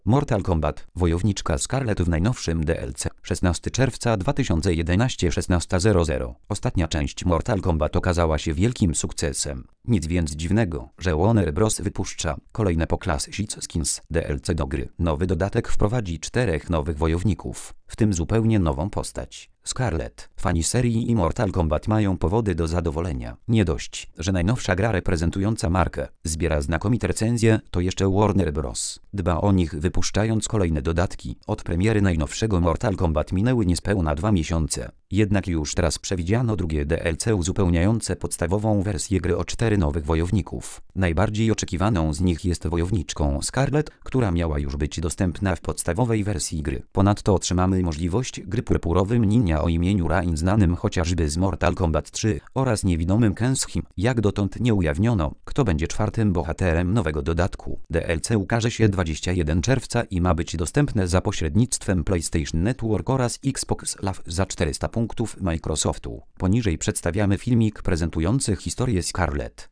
Mortal Kombat, wojowniczka Scarlett w najnowszym DLC. 16 czerwca 2011 16:00. Ostatnia część Mortal Kombat okazała się wielkim sukcesem. Nic więc dziwnego, że Warner Bros. Wypuszcza kolejne po Classic Skins DLC do gry. Nowy dodatek wprowadzi 4 nowych wojowników, w tym zupełnie nową postać. Scarlett. Fani serii i Mortal Kombat mają powody do zadowolenia. Nie dość, że najnowsza gra reprezentująca markę zbiera znakomite recenzje, to jeszcze Warner Bros. Dba o nich wypuszczając kolejne dodatki. Od premiery najnowszego Mortal Kombat minęły niespełna 2 miesiące. Jednak już teraz przewidziano drugie DLC uzupełniające podstawową wersję gry o 4 nowych wojowników. Najbardziej oczekiwaną z nich jest wojowniczką Scarlett, która miała już być dostępna w podstawowej wersji gry. Ponadto otrzymamy możliwość gry purpurowym ninja o imieniu Rain, znanym chociażby z Mortal Kombat 3 oraz niewidomym Kenshim. Jak dotąd nie ujawniono, kto będzie 4. bohaterem nowego dodatku. DLC ukaże się 21 czerwca i ma być dostępne za pośrednictwem PlayStation Network oraz Xbox Live za 400 punktów Microsoftu. Poniżej przedstawiamy filmik prezentujący historię Scarlett.